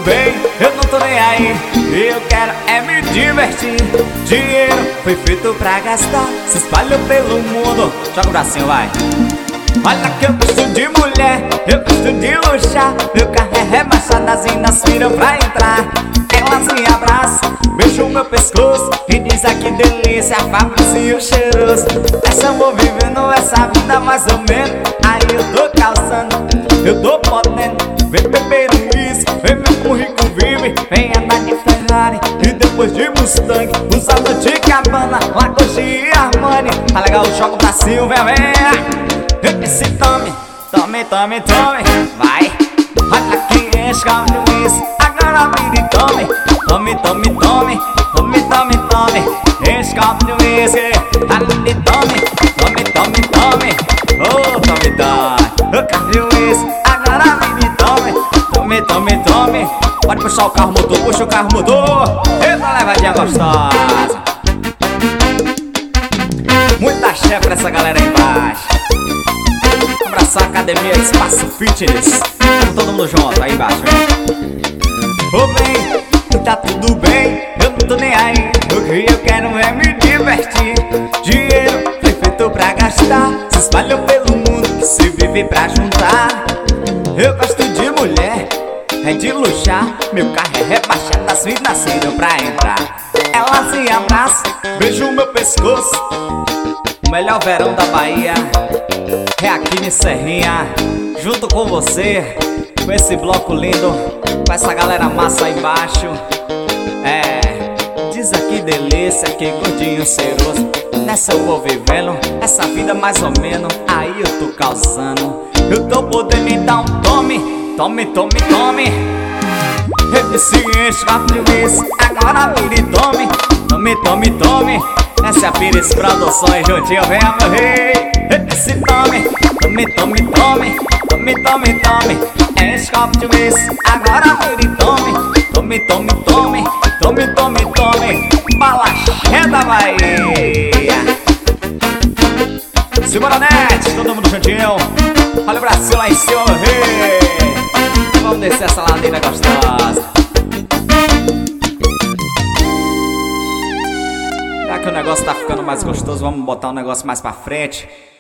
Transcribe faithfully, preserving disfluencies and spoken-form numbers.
bem, eu não tô nem aí. Eu quero é me divertir. Dinheiro foi feito pra gastar, se espalhou pelo mundo. Joga o bracinho, vai. Olha que eu gosto de mulher, eu gosto de luxar. Meu carro é rebaixado, as minas viram pra entrar. Elas me abraçam, beijam meu pescoço e diz ah, que delícia, Fabrício cheiroso. Essa eu vou vivendo, essa vida mais ou menos. Aí eu tô calçando, eu tô podendo. Vem beber um uísque, vem ver como rico vive. Vem andar de Ferrari e depois de Mustang, usando de Cabana, Lacoste e Armani. Tá legal, joga o bracinho, vem, vem. Esse tome, tome, tome, tome, vai. Olha que enche de uísque, agora vira e tome. Tome, tome, tome, tome, tome, tome. Enche de uísque, ali tome. Tome, tome, tome, oh, tome, tome. O carro de uísque, agora vira e tome. Tome, tome, tome. Pode puxar o carro motor, puxa o carro motor. Eita levadinha gostosa. Muita chefe pra essa galera aí embaixo. Abraçar a academia Espaço Fitness. Todo mundo junto aí embaixo. Ô bem, tá tudo bem, eu não tô nem aí. O que eu quero é me divertir. Dinheiro foi feito pra gastar, se espalhou pelo mundo que se vive pra juntar. Eu gosto de mulher, é de luxar. Meu carro é rebaixado, as minas nasceram pra entrar. Elas se abraçam, beijam meu pescoço. O melhor verão da Bahia é aqui em Serrinha, junto com você, com esse bloco lindo, com essa galera massa aí embaixo. É, diz aqui delícia, que gordinho cheiroso. Nessa eu vou vivendo, essa vida mais ou menos. Aí eu tô causando, eu tô podendo me dar um tome. Tome, tome, tome. Esse enche quatro vezes, agora vira e tome. Tome, tome, tome. Essa é a Pires Produções, juntinho, vem a meu rei. Esse tome, tome, tome, tome. Tome, tome, tome. Enche copo de vez, agora vira e tome. Tome, tome, tome. Tome, tome, tome. Balaché da Bahia. Simbora, Net, todo mundo juntinho. Olha o Brasil lá em cima, meu rei. Vamos descer essa ladeira gostosa. Já que o negócio tá ficando mais gostoso, vamos botar um negócio mais pra frente.